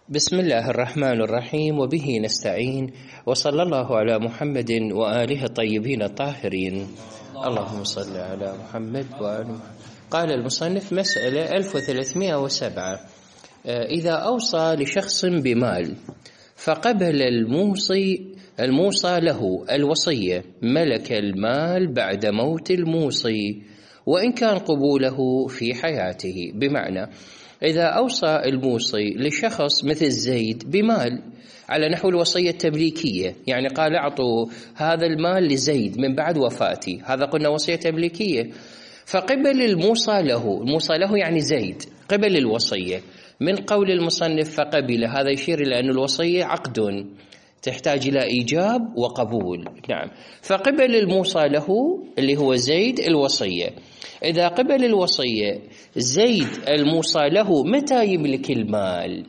بسم الله الرحمن الرحيم، وبه نستعين، وصلى الله على محمد وآله الطيبين الطاهرين. اللهم صل على محمد وآل محمد. قال المصنف: مسألة 1307. إذا أوصى لشخص بمال فقبل الموصى له الوصية ملك المال بعد موت الموصي، وإن كان قبوله في حياته. بمعنى إذا أوصى الموصي لشخص مثل زيد بمال على نحو الوصية التمليكية، يعني قال أعطوا هذا المال لزيد من بعد وفاتي، هذا قلنا وصية تمليكية. فقبل الموصى له يعني زيد قبل الوصية. من قول المصنف فقبل، هذا يشير إلى أن الوصية عقد تحتاج إلى إيجاب وقبول. نعم، فقبل الموصى له اللي هو زيد الوصية. إذا قبل الوصية زيد الموصى له، متى يملك المال؟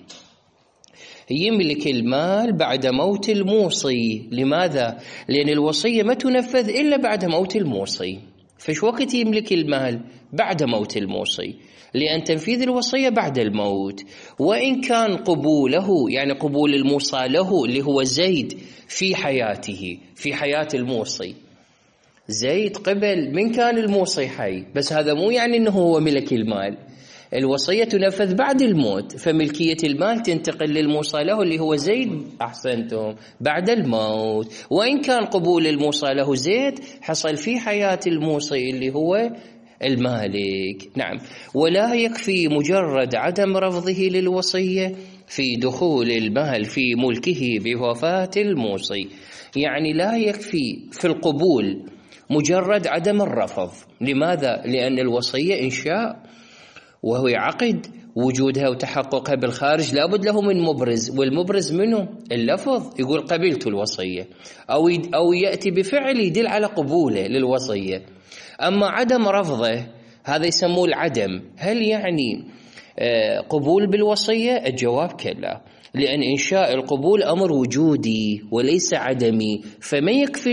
يملك المال بعد موت الموصي. لماذا؟ لأن الوصية ما تنفذ إلا بعد موت الموصي. فش وقت يملك المال؟ بعد موت الموصي، لأن تنفيذ الوصية بعد الموت. وإن كان قبوله، يعني قبول الموصى له اللي هو زيد في حياته، في حياة الموصي. زيد قبل من كان الموصي حي، بس هذا مو يعني أنه هو ملك المال. الوصية تنفذ بعد الموت، فملكية المال تنتقل للموصى له اللي هو زيد، أحسنتم، بعد الموت. وإن كان قبول الموصى له زيد حصل في حياة الموصي اللي هو المالك. نعم، ولا يكفي مجرد عدم رفضه للوصية في دخول المال في ملكه بوفاة الموصي. يعني لا يكفي في القبول مجرد عدم الرفض. لماذا؟ لأن الوصية إنشاء وهو عقد، وجودها وتحققها بالخارج لابد له من مبرز، والمبرز منه اللفظ، يقول قبلت الوصية، أو يأتي بفعل يدل على قبوله للوصية. أما عدم رفضه هذا يسموه العدم. هل يعني قبول بالوصية؟ الجواب كلا، لأن إنشاء القبول أمر وجودي وليس عدمي، فما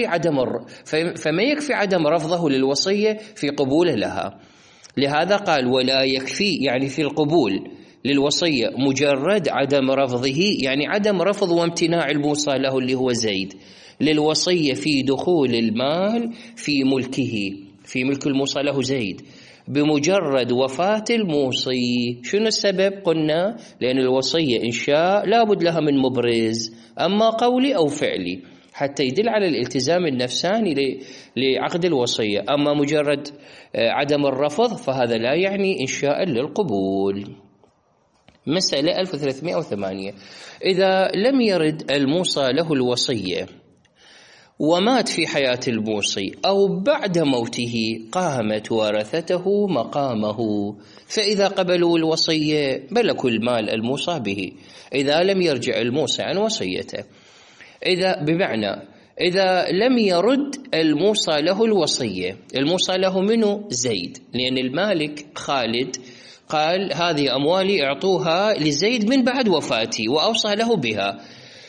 يكفي عدم رفضه للوصية في قبوله لها. لهذا قال ولا يكفي، يعني في القبول للوصية مجرد عدم رفضه، يعني عدم رفض وامتناع الموصى له اللي هو زيد للوصية في دخول المال في ملكه، في ملك الموصى له زيد بمجرد وفاة الموصي. شنو السبب؟ قلنا لأن الوصية إنشاء لابد لها من مبرز، أما قولي أو فعلي، حتى يدل على الالتزام النفساني لعقد الوصية. أما مجرد عدم الرفض فهذا لا يعني إنشاء للقبول. مسألة 1308. إذا لم يرد الموصى له الوصية ومات في حياة الموصي أو بعد موته، قامت ورثته مقامه، فإذا قبلوا الوصية ملكوا المال الموصى به إذا لم يرجع الموصى عن وصيته. بمعنى إذا لم يرد الموصى له الوصية، الموصى له منه زيد، لأن المالك خالد قال هذه أموالي اعطوها لزيد من بعد وفاتي وأوصى له بها،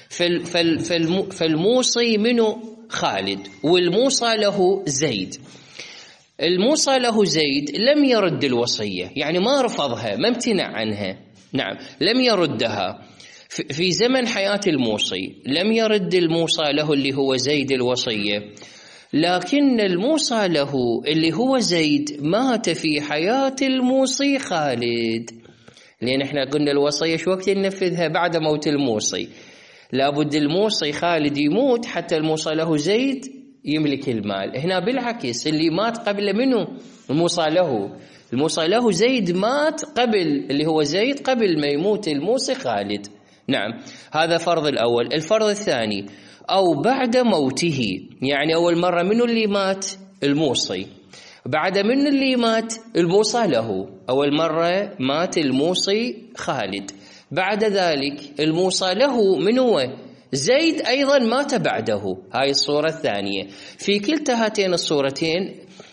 فالموصي منه خالد والموصى له زيد. الموصى له زيد لم يرد الوصية، يعني ما رفضها، ما امتنع عنها. نعم، لم يردها في زمن حياة الموصي، لم يرد الموصى له اللي هو زيد الوصية، لكن الموصى له اللي هو زيد مات في حياة الموصي خالد. لأن احنا قلنا الوصية شو وقت ننفذها؟ بعد موت الموصي. لابد الموصي خالد يموت حتى الموصى له زيد يملك المال. هنا بالعكس، اللي مات قبل منه الموصى له زيد مات قبل، اللي هو زيد قبل ما يموت الموصي خالد. نعم، هذا فرض الأول. الفرض الثاني أو بعد موته، يعني أول مرة منه اللي مات الموصي، بعد منه اللي مات الموصى له. أول مرة مات الموصي خالد، بعد ذلك الموصى له من هو زيد أيضا مات بعده. هاي الصورة الثانية. في كلتا هاتين الصورتين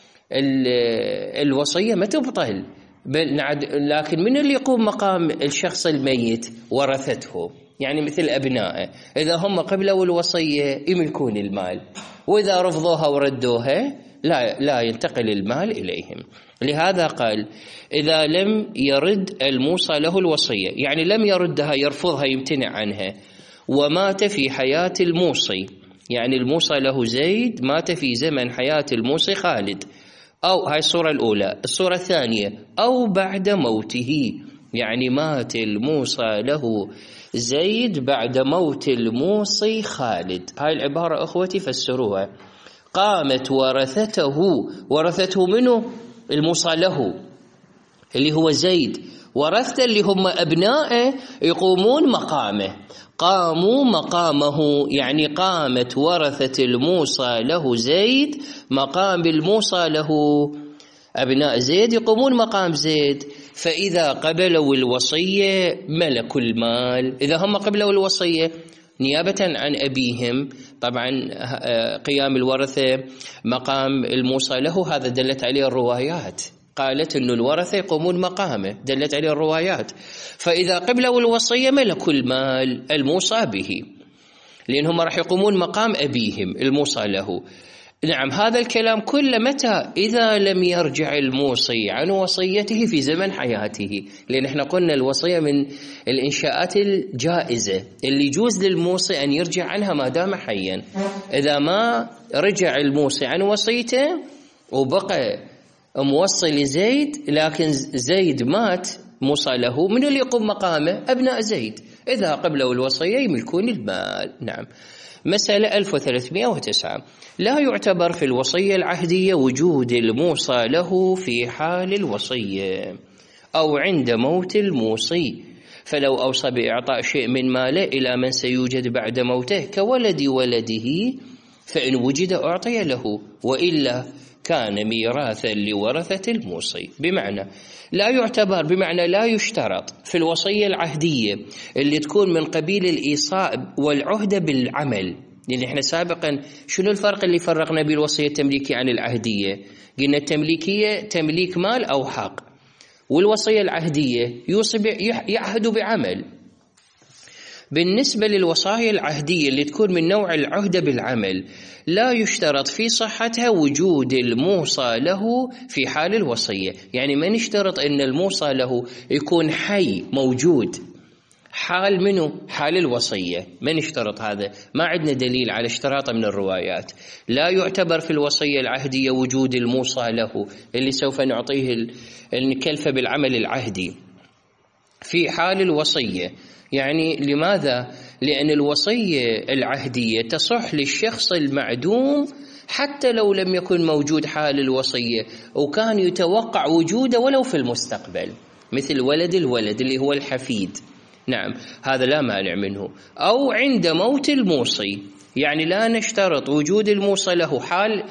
الوصية ما تبطل، لكن من اللي يقوم مقام الشخص الميت؟ ورثته، يعني مثل أبنائه، إذا هم قبلوا الوصية يملكون المال، وإذا رفضوها وردوها لا ينتقل المال إليهم. لهذا قال إذا لم يرد الموصى له الوصية، يعني لم يردها، يرفضها، يمتنع عنها، ومات في حياة الموصي، يعني الموصى له زيد مات في زمن حياة الموصي خالد، أو هاي الصورة الأولى. الصورة الثانية أو بعد موته، يعني مات الموصى له زيد بعد موت الموصي خالد. هاي العبارة أخوتي فسروها. قامت ورثته منه الموصى له اللي هو زيد، ورثته اللي هم أبنائه يقومون مقامه، قاموا مقامه، يعني قامت ورثة الموصى له زيد مقام الموصى له أبناء زيد يقومون مقام زيد. فإذا قبلوا الوصية ملكوا المال، إذا هم قبلوا الوصية نيابة عن أبيهم، طبعا قيام الورثة مقام الموصى له، هذا دلت عليه الروايات، قالت أن الورثة يقومون مقامه، دلت عليه الروايات. فإذا قبلوا الوصية ملكوا المال الموصى به، لأنهم راح يقومون مقام أبيهم الموصى له. نعم، هذا الكلام كله متى؟ إذا لم يرجع الموصي عن وصيته في زمن حياته، لأن احنا قلنا الوصية من الإنشاءات الجائزة اللي يجوز للموصي أن يرجع عنها ما دام حيا. إذا ما رجع الموصي عن وصيته وبقى موصي لزيد، لكن زيد مات موصى له، من اللي يقوم مقامه؟ أبناء زيد، إذا قبلوا الوصية يملكون المال. نعم. مسألة 1309. لا يعتبر في الوصية العهدية وجود الموصى له في حال الوصية أو عند موت الموصي، فلو أوصى بإعطاء شيء من ماله إلى من سيوجد بعد موته كولد ولده فإن وجد أعطي له، وإلا كان ميراثا لورثة الموصي. بمعنى لا يعتبر، بمعنى لا يشترط في الوصية العهدية اللي تكون من قبيل الإيصاء والعهدة بالعمل. لأن احنا سابقا شنو الفرق اللي فرقنا بين الوصية التمليكية عن العهدية؟ قلنا التمليكية تمليك مال أو حق، والوصية العهدية يوصي يعهد بعمل. بالنسبة للوصايا العهدية اللي تكون من نوع العهدة بالعمل لا يشترط في صحتها وجود الموصى له في حال الوصية، يعني ما نشترط أن الموصى له يكون حي موجود حال منه حال الوصية، ما نشترط هذا، ما عندنا دليل على اشتراطه من الروايات. لا يعتبر في الوصية العهدية وجود الموصى له اللي سوف نعطيه الكلفة بالعمل العهدي في حال الوصية. يعني لماذا؟ لأن الوصية العهدية تصح للشخص المعدوم حتى لو لم يكن موجود حال الوصية وكان يتوقع وجوده ولو في المستقبل، مثل ولد الولد اللي هو الحفيد. نعم، هذا لا مانع منه. أو عند موت الموصي، يعني لا نشترط وجود الموصى له حال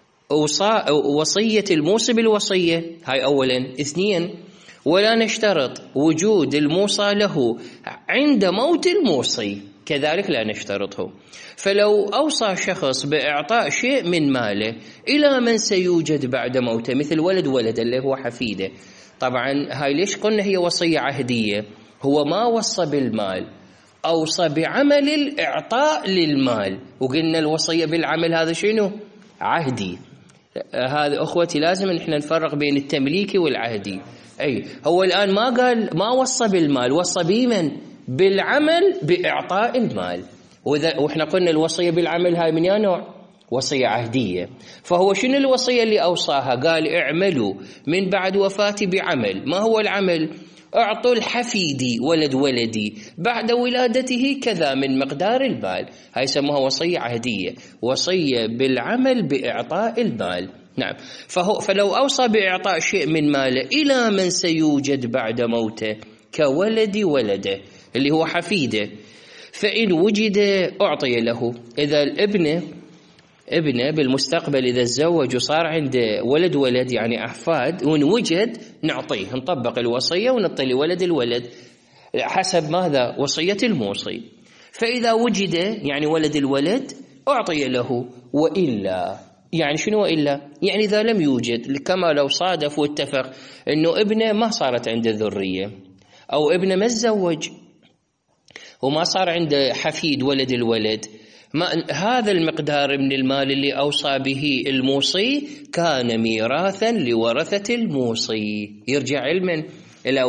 وصية الموصي بالوصية، هاي أولا. اثنين، ولا نشترط وجود الموصى له عند موت الموصي، كذلك لا نشترطه. فلو أوصى شخص بإعطاء شيء من ماله إلى من سيوجد بعد موته، مثل ولد اللي هو حفيده، طبعا هاي ليش قلنا هي وصية عهدية؟ هو ما وصى بالمال، أوصى بعمل الإعطاء للمال، وقلنا الوصية بالعمل هذا شنو؟ عهدي. هذا أخوتي لازم نحن نفرق بين التمليكي والعهدي. أي هو الآن ما قال ما وصى بالمال، وصى بمن؟ بالعمل بإعطاء المال. وإحنا قلنا الوصية بالعمل هاي من نوع؟ وصية عهدية. فهو شنو الوصية اللي أوصاها؟ قال اعملوا من بعد وفاتي بعمل. ما هو العمل؟ اعطوا الحفيدي ولد ولدي بعد ولادته كذا من مقدار المال، هاي يسموها وصية عهدية، وصية بالعمل بإعطاء المال. نعم. فلو أوصى بإعطاء شيء من ماله إلى من سيوجد بعد موته كولد ولده اللي هو حفيده، فإن وجد أعطي له. إذا الابن بالمستقبل إذا تزوج وصار عنده ولد يعني أحفاد وإن وجد نعطيه، نطبق الوصية ونعطي لولد الولد حسب ماذا؟ وصية الموصي. فإذا وجد يعني ولد الولد أعطي له، وإلا يعني شنو وإلا؟ يعني إذا لم يوجد، كما لو صادف واتفق إنه ابنه ما صارت عنده ذرية، أو ابنه ما تزوج وما صار عنده حفيد ولد الولد، هذا المقدار من المال اللي أوصى به الموصي كان ميراثا لورثة الموصي، يرجع علما إلى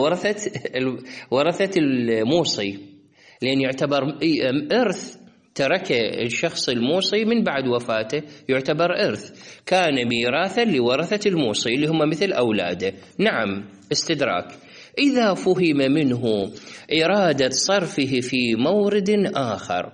ورثة الموصي، لأن يعتبر إرث ترك الشخص الموصي من بعد وفاته، يعتبر إرث، كان ميراثا لورثة الموصي اللي هم مثل أولاده. نعم، استدراك. إذا فهم منه إرادة صرفه في مورد آخر،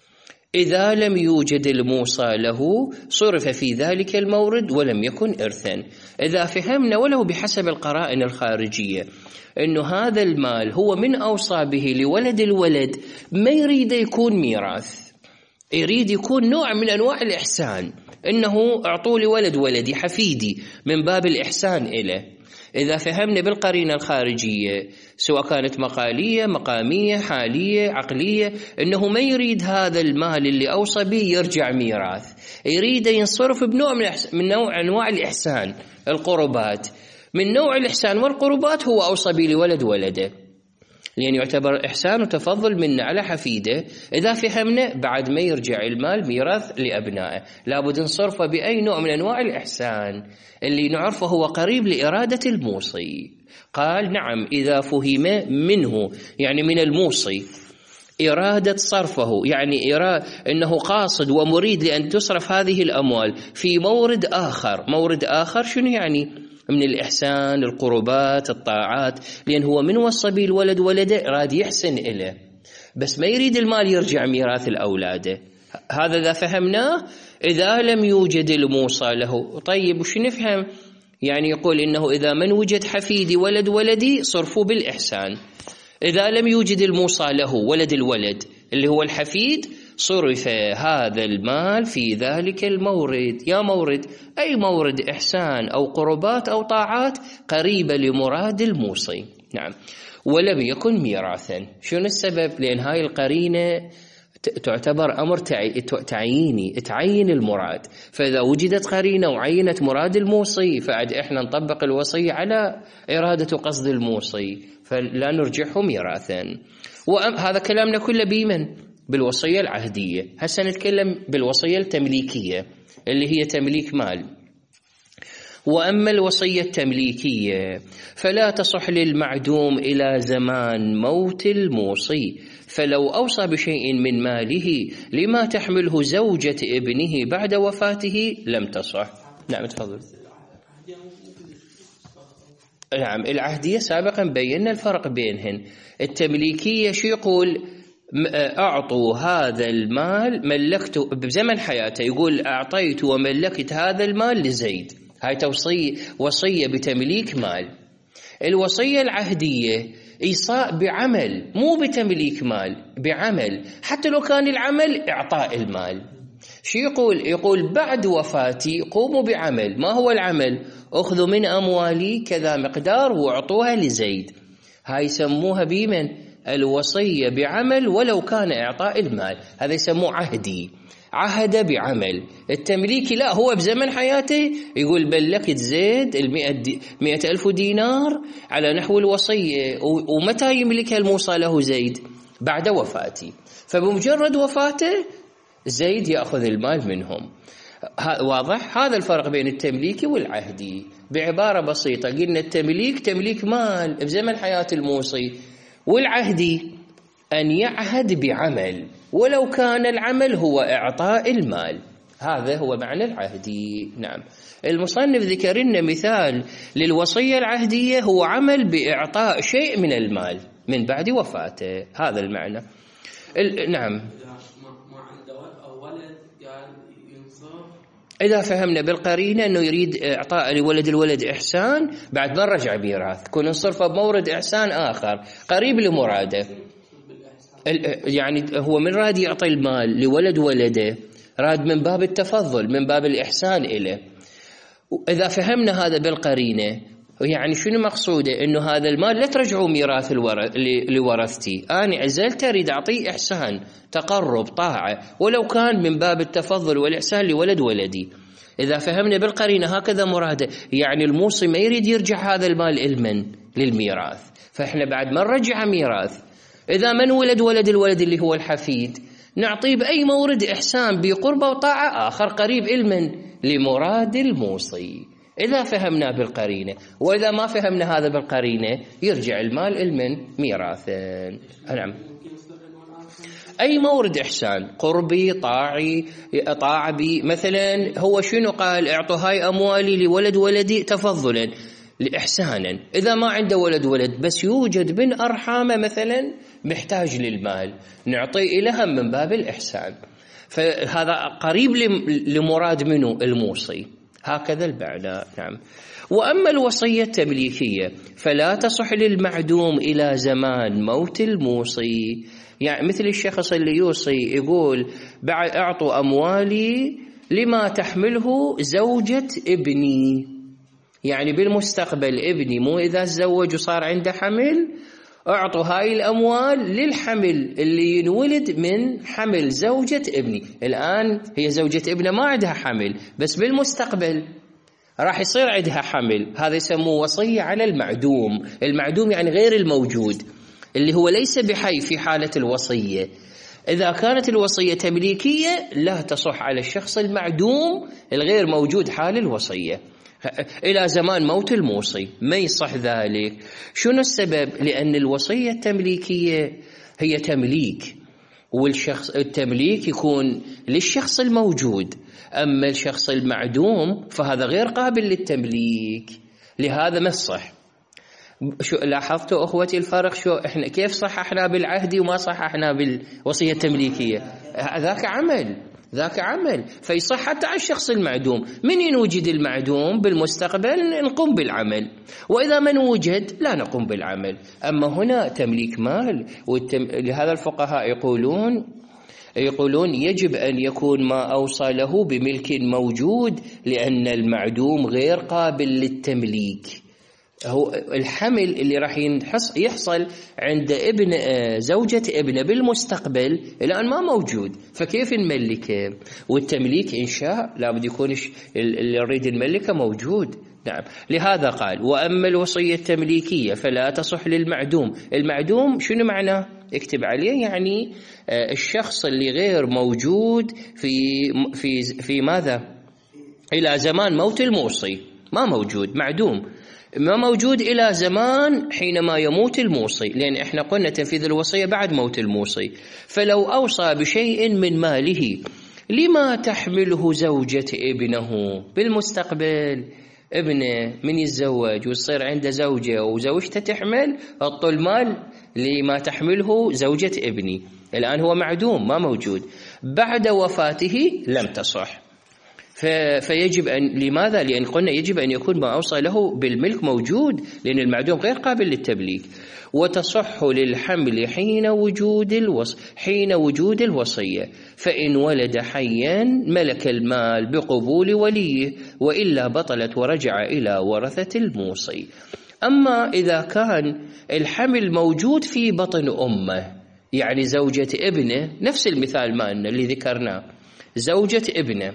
إذا لم يوجد الموصى له صرف في ذلك المورد ولم يكن إرثا. إذا فهمنا ولو بحسب القرائن الخارجية أنه هذا المال هو من أوصى به لولد الولد، ما يريد يكون ميراث، يريد يكون نوع من أنواع الإحسان، إنه أعطوا لي ولد ولدي حفيدي من باب الإحسان إليه. إذا فهمنا بالقرينة الخارجية سواء كانت مقالية، مقامية، حالية، عقلية، إنه ما يريد هذا المال اللي أوصى به يرجع ميراث، يريد ينصرف بنوع من نوع أنواع الإحسان، القربات. من نوع الإحسان والقربات هو أوصى به لولد ولده، لأن يعتبر إحسان وتفضل منا على حفيده. إذا فهمنا بعد ما يرجع المال ميراث لأبنائه، لابد نصرفه بأي نوع من أنواع الإحسان اللي نعرفه هو قريب لإرادة الموصي. قال نعم، إذا فهم منه يعني من الموصي إرادة صرفه، يعني إنه قاصد ومريد لأن تصرف هذه الأموال في مورد آخر. مورد آخر شنو يعني؟ من الإحسان، القربات، الطاعات، لأن هو من وصى به الولد ولده راد يحسن إليه، بس ما يريد المال يرجع ميراث الأولاد. هذا إذا فهمناه. إذا لم يوجد الموصى له، طيب وش نفهم؟ يعني يقول إنه إذا من وجد حفيدي ولد ولدي صرفوا بالإحسان، إذا لم يوجد الموصى له ولد الولد اللي هو الحفيد صرف هذا المال في ذلك المورد. يا مورد أي مورد إحسان أو قربات أو طاعات قريبة لمراد الموصي. نعم، ولم يكن ميراثا. شنو السبب؟ لأن هاي القرينة تعتبر أمر تعييني، تعين المراد، فإذا وجدت قرينة وعينت مراد الموصي فعد إحنا نطبق الوصية على إرادة قصد الموصي، فلا نرجعه ميراثا. وهذا كلامنا كله بمن؟ بالوصية العهدية. هسه نتكلم بالوصية التمليكية اللي هي تمليك مال. وأما الوصية التمليكية فلا تصح للمعدوم إلى زمان موت الموصي، فلو أوصى بشيء من ماله لما تحمله زوجة ابنه بعد وفاته لم تصح. نعم تفضل. نعم، العهدية سابقا بينا الفرق بينهن. التمليكية شو يقول؟ أعطوا هذا المال ملكته بزمن حياته، يقول أعطيت وملكت هذا المال لزيد، هاي وصية بتمليك مال. الوصية العهدية إيصاء بعمل، مو بتمليك مال، بعمل، حتى لو كان العمل إعطاء المال. شو يقول؟ يقول بعد وفاتي قوموا بعمل. ما هو العمل؟ أخذوا من أموالي كذا مقدار وأعطوها لزيد. هاي يسموها بمن؟ الوصية بعمل ولو كان إعطاء المال، هذا يسموه عهدي، عهد بعمل. التمليكي لا، هو بزمن حياته يقول ملكت زيد 100,000 دينار على نحو الوصية، ومتى يملكها الموصى له زيد؟ بعد وفاتي، فبمجرد وفاته زيد يأخذ المال منهم. واضح؟ هذا الفرق بين التمليكي والعهدي. بعبارة بسيطة قلنا التمليك تمليك مال بزمن حياة الموصي، والعهدي أن يعهد بعمل ولو كان العمل هو إعطاء المال، هذا هو معنى العهدي. نعم، المصنف ذكر لنا مثال للوصية العهدية هو عمل بإعطاء شيء من المال من بعد وفاته، هذا المعنى. نعم، إذا فهمنا بالقرينة أنه يريد إعطاء لولد الولد إحسان بعد ما رجع ميراث، كون نصرفه بمورد إحسان آخر قريب لمراده. يعني هو من راد يعطي المال لولد ولده راد من باب التفضل، من باب الإحسان إليه. إذا فهمنا هذا بالقرينة يعني شنو مقصوده؟ إنه هذا المال لا ترجعوا ميراث لورثتي، أنا عزلت أريد أعطيه إحسان، تقرب، طاعة، ولو كان من باب التفضل والإحسان لولد ولدي. إذا فهمنا بالقرينة هكذا مراده، يعني الموصي ما يريد يرجع هذا المال إلمن للميراث، فإحنا بعد ما نرجع ميراث. إذا من ولد الولد اللي هو الحفيد نعطيه بأي مورد إحسان بقربة وطاعة آخر قريب علما لمراد الموصي إذا فهمنا بالقرينة. وإذا ما فهمنا هذا بالقرينة يرجع المال علما ميراثا. نعم. أي مورد إحسان قربي طاعي طاعة بي، مثلا هو شنو قال؟ اعطوا هاي أموالي لولد ولدي تفضلا لإحسانا. إذا ما عنده ولد بس يوجد بن أرحامه مثلا محتاج للمال نعطيه إلها من باب الإحسان، فهذا قريب لمراد منه الموصي. هكذا المعنى. نعم. وأما الوصية التمليكية فلا تصح للمعدوم إلى زمان موت الموصي. يعني مثل الشخص اللي يوصي يقول بعد أعطوا أموالي لما تحمله زوجة ابني، يعني بالمستقبل ابني مو إذا تزوج وصار عنده حمل أعطوا هاي الأموال للحمل اللي ينولد من حمل زوجة ابني. الآن هي زوجة ابنه ما عندها حمل بس بالمستقبل راح يصير عندها حمل، هذا يسموه وصية على المعدوم. المعدوم يعني غير الموجود اللي هو ليس بحي في حالة الوصية. إذا كانت الوصية تمليكية لا تصح على الشخص المعدوم الغير موجود حال الوصية إلى زمان موت الموصي، ما يصح ذلك. شنو السبب؟ لأن الوصية التمليكية هي تمليك، والشخص التمليك يكون للشخص الموجود، أما الشخص المعدوم فهذا غير قابل للتمليك، لهذا ما يصح. شو لاحظتوا أخوتي الفرق؟ شو إحنا كيف صححنا بالعهدي وما صححنا بالوصية التمليكية؟ ذاك عمل فيصح حتى على الشخص المعدوم. من ينوجد المعدوم بالمستقبل نقوم بالعمل، وإذا من وجد لا نقوم بالعمل. أما هنا تمليك مال، لهذا الفقهاء يقولون يجب أن يكون ما أوصى له بملك موجود، لأن المعدوم غير قابل للتمليك. هو الحمل اللي راح يحصل عند ابن زوجة ابنه بالمستقبل الآن ما موجود، فكيف نملكه؟ والتمليك إنشاء لابد يكون اللي يريد الملكة موجود. نعم. لهذا قال وأما الوصية التمليكية فلا تصح للمعدوم. المعدوم شنو معناه؟ اكتب عليه، يعني الشخص اللي غير موجود في ماذا؟ إلى زمان موت الموصي، ما موجود، معدوم ما موجود إلى زمان حينما يموت الموصي، لأن إحنا قلنا تنفيذ الوصية بعد موت الموصي. فلو أوصى بشيء من ماله لما تحمله زوجة ابنه بالمستقبل، ابنه من يتزوج ويصير عنده زوجة وزوجته تحمل، حطوا المال لما تحمله زوجة ابني. الآن هو معدوم ما موجود، بعد وفاته لم تصح. فيجب أن، لماذا؟ لأن قلنا يجب أن يكون ما أوصى له بالملك موجود، لأن المعدوم غير قابل للتمليك. وتصح للحمل حين وجود الوصية، فإن ولد حيا ملك المال بقبول وليه، وإلا بطلت ورجع إلى ورثة الموصي. أما إذا كان الحمل موجود في بطن أمه، يعني زوجة ابنه، نفس المثال مالنا اللي ذكرناه، زوجة ابنه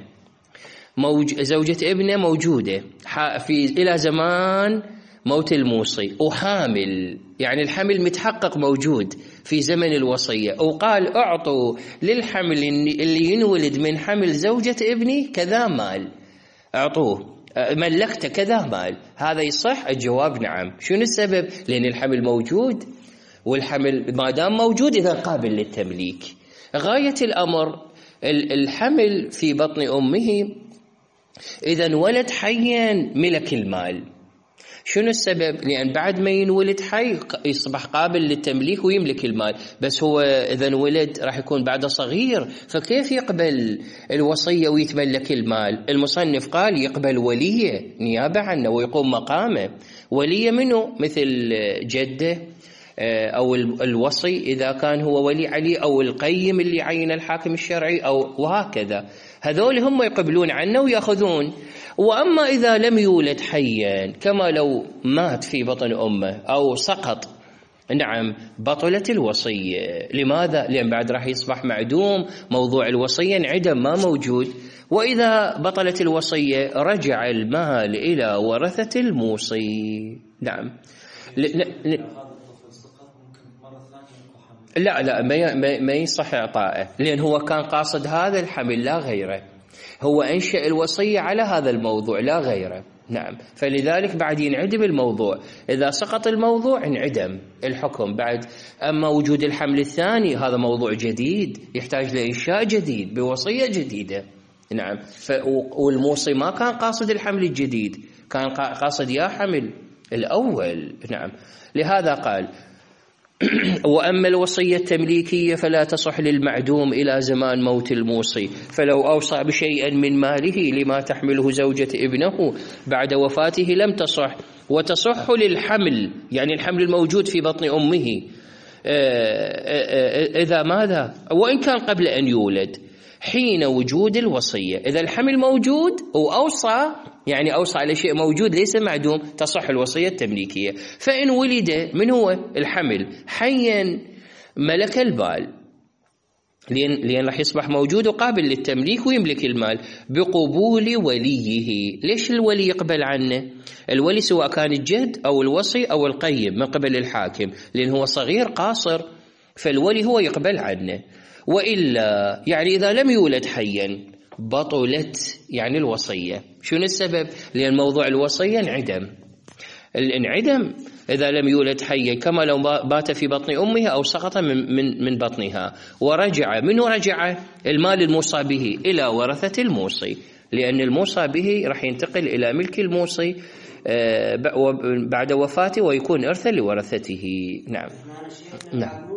موجودة إلى زمان موت الموصي وحامل، يعني الحمل متحقق موجود في زمن الوصية، وقال أعطوا للحمل اللي ينولد من حمل زوجة ابني كذا مال، أعطوه ملكت كذا مال، هذا يصح؟ الجواب نعم. شنو السبب؟ لأن الحمل موجود، والحمل ما دام موجود إذا قابل للتمليك. غاية الأمر الحمل في بطن أمه إذا ولد حيا ملك المال. شنو السبب؟ لأن بعد ما ينولد حي يصبح قابل للتمليك ويملك المال، بس هو إذا ولد راح يكون بعده صغير، فكيف يقبل الوصية ويتملك المال؟ المصنف قال يقبل وليه نيابة عنه ويقوم مقامه. وليه منه؟ مثل جده أو الوصي إذا كان هو ولي علي، أو القيم اللي عين الحاكم الشرعي، أو وهكذا، هذول هم يقبلون عنه ويأخذون. وأما إذا لم يولد حيا، كما لو مات في بطن أمه أو سقط، نعم بطلت الوصية. لماذا؟ لأن بعد راح يصبح معدوم، موضوع الوصية انعدم ما موجود. وإذا بطلت الوصية رجع المال إلى ورثة الموصي. نعم. لا ما يصح إعطائه، لأن هو كان قاصد هذا الحمل لا غيره، هو أنشأ الوصية على هذا الموضوع لا غيره. نعم، فلذلك بعد ينعدم الموضوع، إذا سقط الموضوع انعدم الحكم بعد. أما وجود الحمل الثاني هذا موضوع جديد يحتاج لإنشاء جديد بوصية جديدة. نعم، والموصي ما كان قاصد الحمل الجديد، كان قاصد يا حمل الأول. نعم، لهذا قال: وأما الوصية التمليكية فلا تصح للمعدوم إلى زمان موت الموصي، فلو أوصى بشيء من ماله لما تحمله زوجة ابنه بعد وفاته لم تصح، وتصح للحمل، يعني الحمل الموجود في بطن أمه، إذا ماذا وإن كان قبل أن يولد، حين وجود الوصية. إذا الحمل موجود وأوصى، يعني أوصى على شيء موجود ليس معدوم، تصح الوصية التمليكية. فإن ولد من هو الحمل حيا ملك المال، لأن راح يصبح موجود وقابل للتمليك ويملك المال بقبول وليه. ليش الولي يقبل عنه؟ الولي سواء كان الجد أو الوصي أو القيم من قبل الحاكم، لأن هو صغير قاصر، فالولي هو يقبل عنه. وإلا يعني إذا لم يولد حيا بطلت يعني الوصية. شنو السبب؟ لأن موضوع الوصية انعدم إذا لم يولد حيا، كما لو بات في بطن أمه أو سقط من بطنها ورجع. منه رجع المال الموصى به إلى ورثة الموصي، لأن الموصى به راح ينتقل إلى ملك الموصي بعد وفاته ويكون إرثا لورثته. نعم. نعم.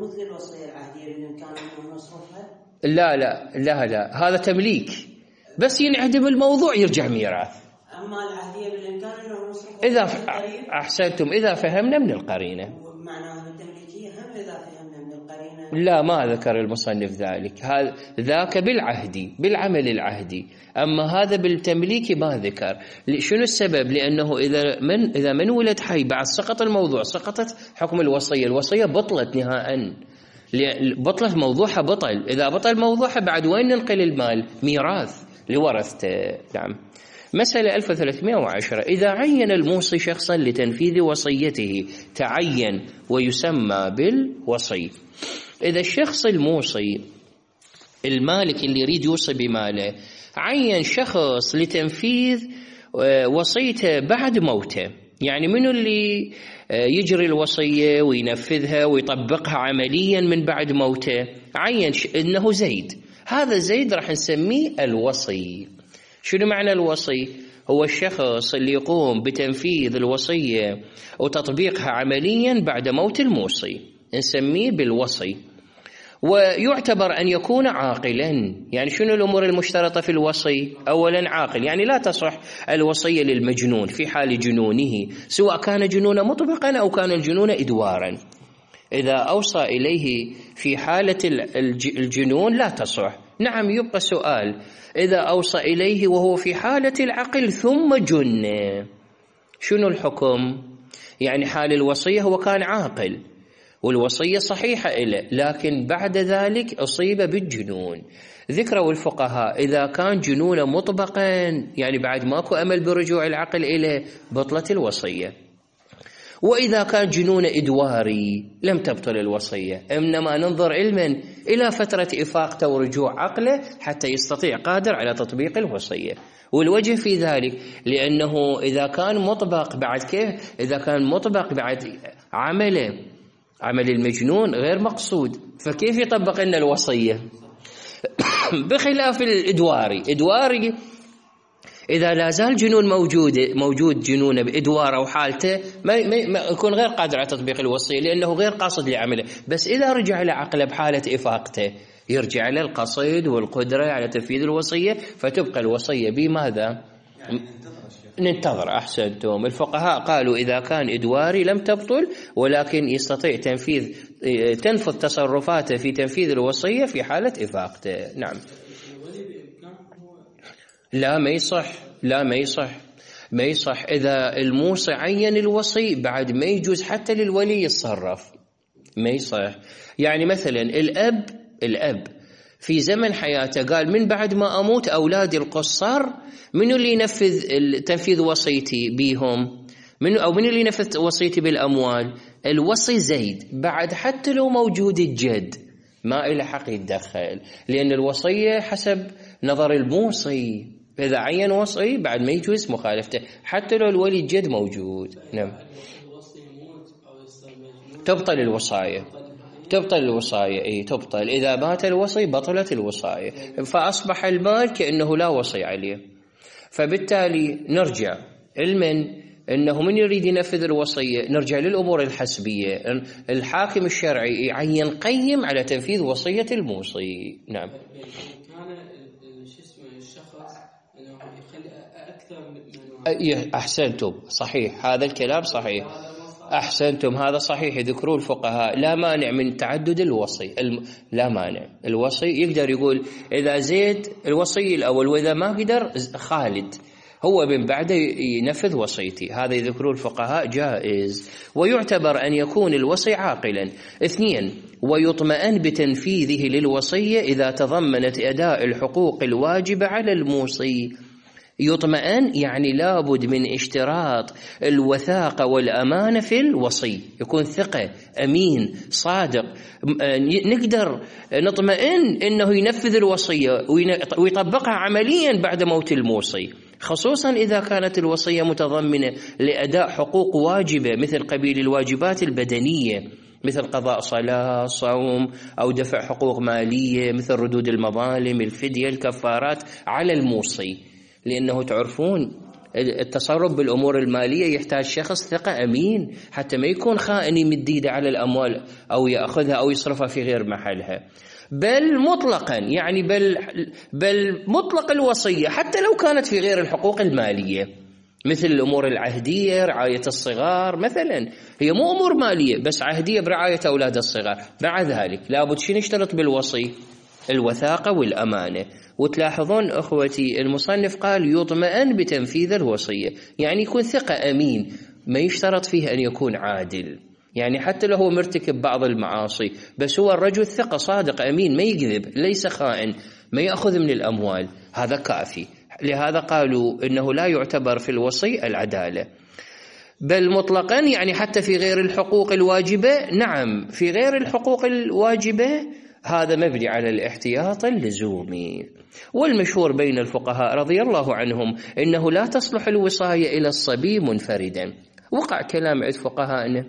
لا هذا تمليك، بس ينعدم الموضوع يرجع ميراث. أما العهدية بالإمكان أنه نصرف إذا أحسنتم، إذا فهمنا من القرينة. معناه التمليكية هم إذا فهمنا من القرينة. لا، ما ذكر المصنف ذلك، ذاك بالعهدي بالعمل العهدي، أما هذا بالتمليك ما ذكر. شنو السبب؟ لأنه إذا من ولد حي بعد سقط الموضوع، سقطت حكم الوصية بطلت نهائيا، بطلت موضوعها بطل. إذا بطل موضوعها بعد وين ننقل المال؟ ميراث لورثته. نعم. مسألة 1310: إذا عين الموصي شخصا لتنفيذ وصيته تعين ويسمى بالوصي. إذا الشخص الموصي المالك اللي يريد يوصي بماله عين شخص لتنفيذ وصيته بعد موته، يعني منو اللي يجري الوصية وينفذها ويطبقها عمليا من بعد موته؟ عين إنه زيد، هذا زيد راح نسميه الوصي. شنو معنى الوصي؟ هو الشخص اللي يقوم بتنفيذ الوصية وتطبيقها عمليا بعد موت الموصي، نسميه بالوصي. ويعتبر أن يكون عاقلا. يعني شنو الأمور المشترطة في الوصي؟ أولا عاقل، يعني لا تصح الوصية للمجنون في حال جنونه، سواء كان جنون مطبقا أو كان الجنون إدوارا. إذا أوصى إليه في حالة الجنون لا تصح. نعم، يبقى سؤال: إذا أوصى إليه وهو في حالة العقل ثم جن، شنو الحكم؟ يعني حال الوصية هو كان عاقل والوصية صحيحة إله، لكن بعد ذلك أصيب بالجنون. ذكروا الفقهاء إذا كان جنون مطبقا، يعني بعد ماكو أمل برجوع العقل إليه، بطلت الوصية. وإذا كان جنون إدواري لم تبطل الوصية، إنما ننظر علما إلى فترة إفاقته ورجوع عقله حتى يستطيع قادر على تطبيق الوصية. والوجه في ذلك لأنه إذا كان مطبق بعد، كيف إذا كان مطبق بعد عمل المجنون غير مقصود، فكيف يطبق لنا الوصية؟ بخلاف الإدواري إذا لا زال جنون موجود جنون بإدواره وحالته ما يكون غير قادر على تطبيق الوصية، لأنه غير قاصد لعمله. بس إذا رجع إلى عقله بحالة إفاقته يرجع إلى القصد والقدرة على تنفيذ الوصية، فتبقى الوصية بماذا؟ ننتظر. أحسنتم. الفقهاء قالوا إذا كان إدواري لم تبطل، ولكن يستطيع تنفذ تصرفاته في تنفيذ الوصية في حالة إفاقته. نعم. لا ما يصح إذا الموصي عين الوصي بعد ما يجوز حتى للولي يتصرف، ما يصح. يعني مثلا الأب في زمن حياته قال من بعد ما أموت أولادي القصار منو اللي ينفذ تنفيذ وصيتي بيهم؟ أو منو اللي ينفذ وصيتي بالأموال؟ الوصي زيد بعد حتى لو موجود الجد ما إله حق يتدخل، لأن الوصية حسب نظر الموصي، إذا عين وصي بعد ما يجوز مخالفته حتى لو الولي الجد موجود. نعم. تبطل الوصاية، تبطل الوصاية، إيه تبطل. إذا مات الوصي بطلت الوصاية، فأصبح المال كأنه لا وصي عليه. فبالتالي نرجع علما أنه من يريد ينفذ الوصية نرجع للأمور الحسبية، الحاكم الشرعي يعين قيم على تنفيذ وصية الموصي. نعم. كان الشخص أنه يخلي أكثر من أحسنتم، صحيح هذا الكلام صحيح، أحسنتم هذا صحيح. ذكروا الفقهاء لا مانع من تعدد الوصي، لا مانع. الوصي يقدر يقول إذا زيد الوصي الأول، وإذا ما قدر خالد هو من بعده ينفذ وصيتي. هذا يذكروا الفقهاء جائز، ويعتبر أن يكون الوصي عاقلا. 2 ويطمئن بتنفيذه للوصية إذا تضمنت أداء الحقوق الواجبة على الموصي. يطمئن يعني لابد من اشتراط الوثاقة والأمانة في الوصي، يكون ثقة أمين صادق، نقدر نطمئن أنه ينفذ الوصية ويطبقها عمليا بعد موت الموصي، خصوصا إذا كانت الوصية متضمنة لأداء حقوق واجبة مثل قبيل الواجبات البدنية مثل قضاء صلاة، صوم، أو دفع حقوق مالية مثل ردود المظالم، الفدية، الكفارات على الموصي. لأنه تعرفون التصرف بالأمور المالية يحتاج شخص ثقة أمين حتى ما يكون خائن يمد ايده على الأموال أو يأخذها أو يصرفها في غير محلها. بل مطلقا يعني بل مطلق الوصية حتى لو كانت في غير الحقوق المالية مثل الأمور العهدية، رعاية الصغار مثلا، هي مو أمور مالية بس عهدية برعاية أولاد الصغار، مع ذلك لابد شنو يشترط بالوصي؟ الوثاقة والأمانة. وتلاحظون أخوتي المصنف قال يطمئن بتنفيذ الوصية، يعني يكون ثقة أمين، ما يشترط فيه أن يكون عادل، يعني حتى لو هو مرتكب بعض المعاصي بس هو الرجل ثقة صادق أمين، ما يكذب، ليس خائن، ما يأخذ من الأموال، هذا كافي. لهذا قالوا إنه لا يعتبر في الوصي العدالة. بل مطلقا يعني حتى في غير الحقوق الواجبة. نعم في غير الحقوق الواجبة هذا مبني على الاحتياط اللزومي. والمشهور بين الفقهاء رضي الله عنهم إنه لا تصلح الوصاية إلى الصبي منفردا. وقع كلام عند فقهائنا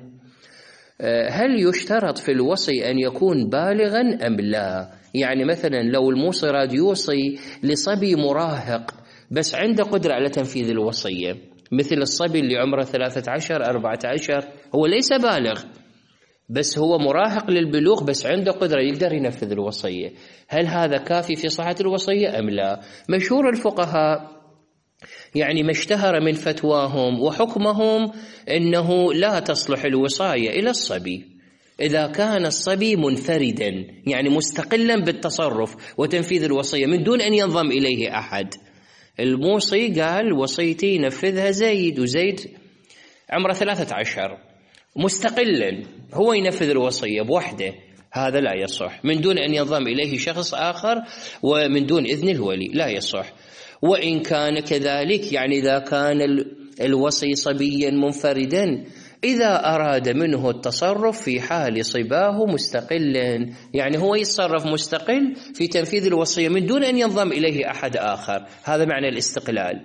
هل يشترط في الوصي أن يكون بالغا أم لا؟ يعني مثلا لو الموصي راد يوصي لصبي مراهق بس عنده قدرة على تنفيذ الوصية مثل الصبي اللي عمره 13 14 هو ليس بالغ بس هو مراهق للبلوغ بس عنده قدرة يقدر ينفذ الوصية، هل هذا كافي في صحة الوصية أم لا؟ مشهور الفقهاء يعني ما اشتهر من فتواهم وحكمهم أنه لا تصلح الوصاية إلى الصبي إذا كان الصبي منفردا يعني مستقلا بالتصرف وتنفيذ الوصية من دون أن ينضم إليه أحد. الموصي قال وصيتي نفذها زيد، وزيد عمره 13 مستقلا هو ينفذ الوصية بوحده، هذا لا يصح من دون أن ينضم إليه شخص آخر ومن دون إذن الولي، لا يصح. وإن كان كذلك يعني إذا كان الوصي صبيا منفردا إذا أراد منه التصرف في حال صباه مستقلا، يعني هو يتصرف مستقل في تنفيذ الوصية من دون أن ينضم إليه أحد آخر، هذا معنى الاستقلال.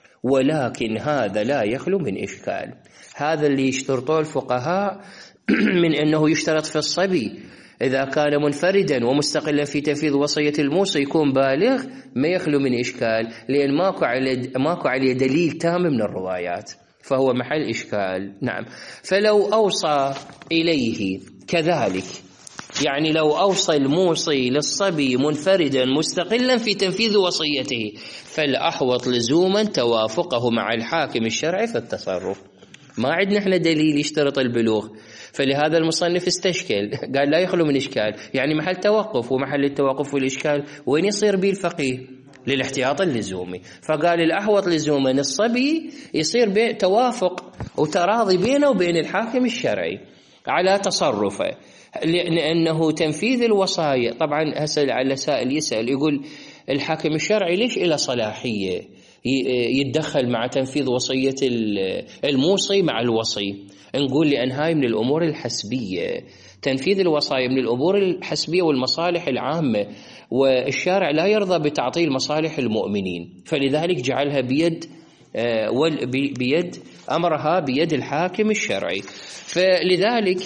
ولكن هذا لا يخلو من إشكال، هذا اللي يشترطه الفقهاء من أنه يشترط في الصبي إذا كان منفردا ومستقلا في تنفيذ وصية الموصي يكون بالغ، ما يخلو من إشكال، لأن ماكو عليه دليل تام من الروايات، فهو محل إشكال. نعم. فلو أوصى إليه كذلك، يعني لو أوصى الموصي للصبي منفردا مستقلا في تنفيذ وصيته فالأحوط لزوما توافقه مع الحاكم الشرعي في التصرف. ما عندنا احنا دليل يشترط البلوغ، فلهذا المصنف استشكل قال لا يخلو من إشكال، يعني محل توقف، ومحل التوقف والإشكال وين يصير به الفقيه؟ للاحتياط اللزومي. فقال الأحوط لزوما الصبي يصير توافق وتراضي بينه وبين الحاكم الشرعي على تصرفه، لأنه تنفيذ الوصايا طبعا. هسه على سائل يسأل يقول الحاكم الشرعي ليش إلى صلاحية يتدخل مع تنفيذ وصية الموصي مع الوصي. نقول لأن هاي من الأمور الحسبية، تنفيذ الوصايا من الأمور الحسبية والمصالح العامة، والشارع لا يرضى بتعطيل مصالح المؤمنين، فلذلك جعلها بيد أمرها بيد الحاكم الشرعي. فلذلك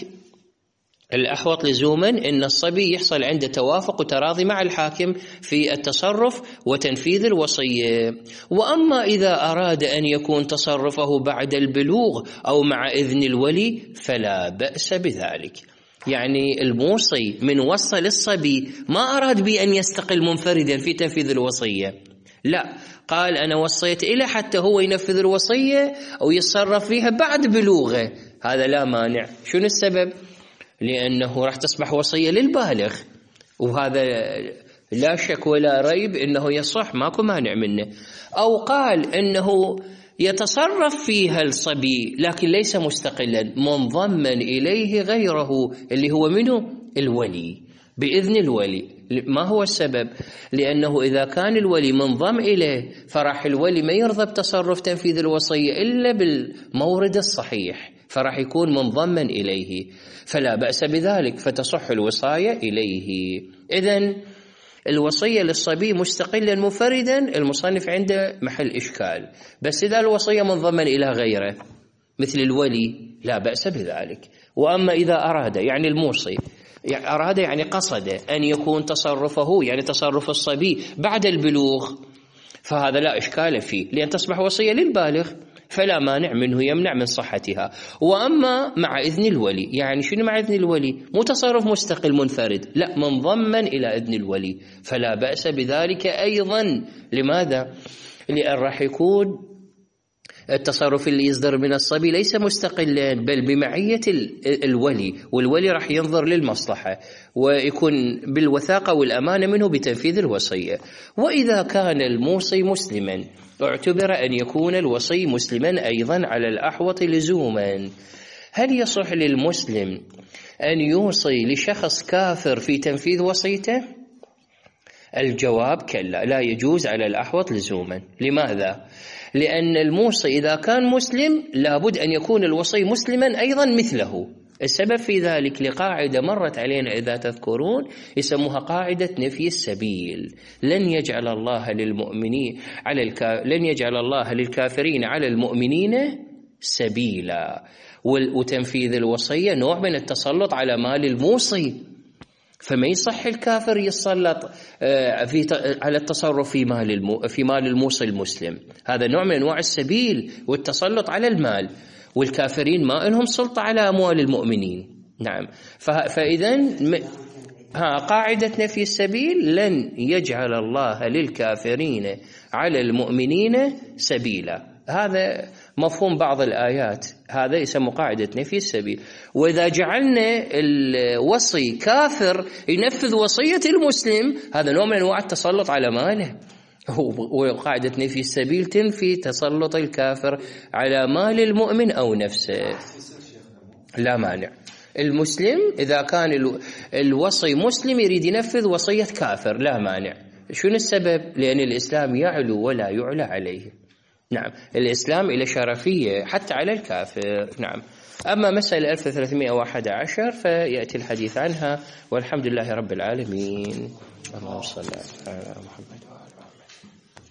الأحوط لزوما أن الصبي يحصل عنده توافق وتراضي مع الحاكم في التصرف وتنفيذ الوصية. وأما إذا أراد أن يكون تصرفه بعد البلوغ أو مع إذن الولي فلا بأس بذلك. يعني الموصي من وصل الصبي ما أراد بأن يستقل منفردا في تنفيذ الوصية، لا، قال أنا وصيت إليه حتى هو ينفذ الوصية أو يتصرف فيها بعد بلوغه، هذا لا مانع. شنو السبب؟ لأنه راح تصبح وصية للبالغ، وهذا لا شك ولا ريب أنه يصح، ماكو مانع منه. أو قال أنه يتصرف فيها الصبي لكن ليس مستقلا، منضما إليه غيره اللي هو منه الولي بإذن الولي. ما هو السبب؟ لأنه إذا كان الولي منضم إليه فراح الولي ما يرضى بتصرف تنفيذ الوصية إلا بالمورد الصحيح، فراح يكون منضما إليه، فلا بأس بذلك، فتصح الوصاية إليه. إذن الوصية للصبي مستقلا منفردا المصنف عنده محل إشكال، بس إذا الوصية منضما إلى غيره مثل الولي لا بأس بذلك. وأما إذا أراد، يعني الموصي أراد يعني قصد أن يكون تصرفه يعني تصرف الصبي بعد البلوغ، فهذا لا إشكال فيه، لأن تصبح وصية للبالغ فلا مانع منه، يمنع من صحتها. وأما مع إذن الولي، يعني شنو مع إذن الولي؟ مو تصرف مستقل منفرد، لا، منضما إلى إذن الولي، فلا بأس بذلك أيضا. لماذا؟ لأن راح يكون التصرف اللي يصدر من الصبي ليس مستقلا بل بمعية الولي، والولي راح ينظر للمصلحة ويكون بالوثاقة والأمانة منه بتنفيذ الوصية. وإذا كان الموصي مسلما اعتبر أن يكون الوصي مسلما أيضا على الأحوط لزوما. هل يصح للمسلم أن يوصي لشخص كافر في تنفيذ وصيته؟ الجواب كلا، لا يجوز على الأحوط لزوما. لماذا؟ لأن الموصي إذا كان مسلم لابد أن يكون الوصي مسلما أيضا مثله. السبب في ذلك لقاعدة مرت علينا إذا تذكرون، يسموها قاعدة نفي السبيل. لن يجعل الله للكافرين على المؤمنين سبيلا. وتنفيذ الوصية نوع من التسلط على مال الموصي، فما يصح الكافر يتسلط على التصرف في مال الموصي المسلم، هذا نوع من أنواع السبيل والتسلط على المال، والكافرين ما لهم سلطة على أموال المؤمنين. نعم، فإذن قاعدة نفي السبيل، لن يجعل الله للكافرين على المؤمنين سبيلا، هذا مفهوم بعض الآيات، هذا يسمى قاعدة نفي السبيل. وإذا جعلنا الوصي كافر ينفذ وصية المسلم، هذا نوع من أنواع التسلط على ماله، وقاعدة نفي السبيل تنفي تسلط الكافر على مال المؤمن أو نفسه. لا مانع، المسلم إذا كان الوصي مسلم يريد ينفذ وصية كافر لا مانع. شنو السبب؟ لأن الإسلام يعلو ولا يعلى عليه. نعم، الإسلام إلى شرفية حتى على الكافر. نعم. أما مسألة 1311 فيأتي الحديث عنها، والحمد لله رب العالمين. اللهم صل على محمد.